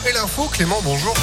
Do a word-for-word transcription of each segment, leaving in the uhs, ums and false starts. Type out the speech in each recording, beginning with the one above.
et l'info. Clément, bonjour.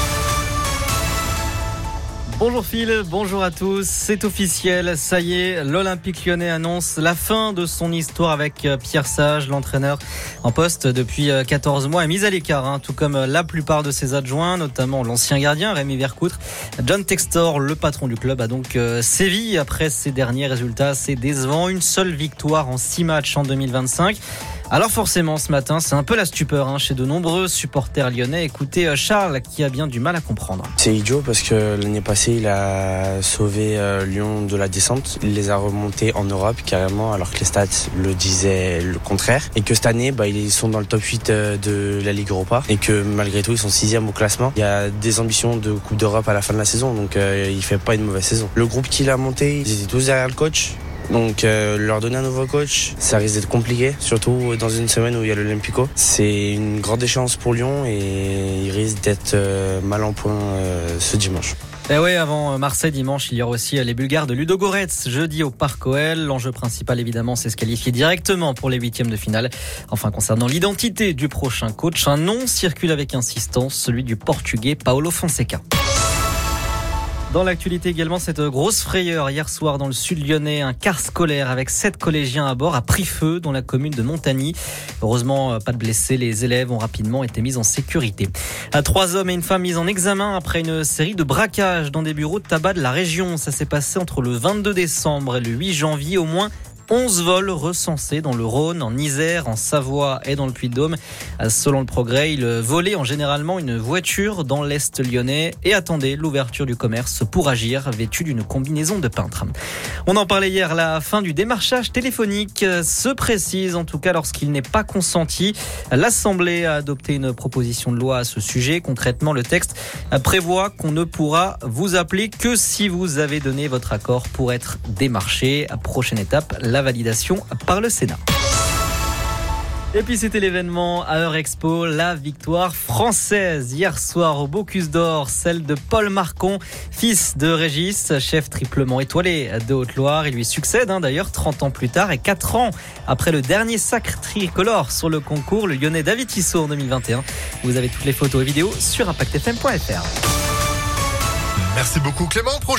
Bonjour Phil, bonjour à tous. C'est officiel, ça y est, l'Olympique Lyonnais annonce la fin de son histoire avec Pierre Sage, l'entraîneur en poste depuis quatorze mois, est mis à l'écart, hein, tout comme la plupart de ses adjoints, notamment l'ancien gardien Rémi Vercoutre. John Textor, le patron du club, a donc sévi après ses derniers résultats assez décevants. Une seule victoire en six matchs en deux mille vingt-cinq. Alors forcément, ce matin, c'est un peu la stupeur hein, chez de nombreux supporters lyonnais. Écoutez Charles, qui a bien du mal à comprendre. C'est idiot parce que l'année passée, il a sauvé euh, Lyon de la descente. Il les a remontés en Europe carrément, alors que les stats le disaient le contraire. Et que cette année, bah, ils sont dans le top huit euh, de la Ligue Europa. Et que malgré tout, ils sont sixième au classement. Il y a des ambitions de Coupe d'Europe à la fin de la saison, donc euh, il fait pas une mauvaise saison. Le groupe qu'il a monté, ils étaient tous derrière le coach. Donc euh, leur donner un nouveau coach, ça risque d'être compliqué, surtout dans une semaine où il y a l'Olympico. C'est une grande échéance pour Lyon et il risque d'être euh, mal en point euh, ce dimanche. Et oui, avant Marseille dimanche, il y aura aussi les Bulgares de Ludogorets jeudi au Parc O L. L'enjeu principal, évidemment, c'est se qualifier directement pour les huitièmes de finale. Enfin, concernant l'identité du prochain coach, un nom circule avec insistance, celui du Portugais Paulo Fonseca. Dans l'actualité également, cette grosse frayeur hier soir dans le sud lyonnais, un car scolaire avec sept collégiens à bord a pris feu dans la commune de Montagny. Heureusement, pas de blessés, les élèves ont rapidement été mis en sécurité. Trois hommes et une femme mis en examen après une série de braquages dans des bureaux de tabac de la région. Ça s'est passé entre le vingt-deux décembre et le huit janvier, au moins onze vols recensés dans le Rhône, en Isère, en Savoie et dans le Puy-de-Dôme. Selon le Progrès, ils volaient en généralement une voiture dans l'Est lyonnais et attendaient l'ouverture du commerce pour agir, vêtus d'une combinaison de peintre. On en parlait hier, la fin du démarchage téléphonique se précise, en tout cas lorsqu'il n'est pas consenti. L'Assemblée a adopté une proposition de loi à ce sujet. Concrètement, le texte prévoit qu'on ne pourra vous appeler que si vous avez donné votre accord pour être démarché. Prochaine étape, la validation par le Sénat. Et puis c'était l'événement à Eurexpo, la victoire française hier soir au Bocuse d'Or, celle de Paul Marcon, fils de Régis, chef triplement étoilé de Haute-Loire. Il lui succède hein, d'ailleurs trente ans plus tard et quatre ans après le dernier sacre tricolore sur le concours, le Lyonnais David Tissot en deux mille vingt et un. Vous avez toutes les photos et vidéos sur impact f m point f r. Merci beaucoup Clément.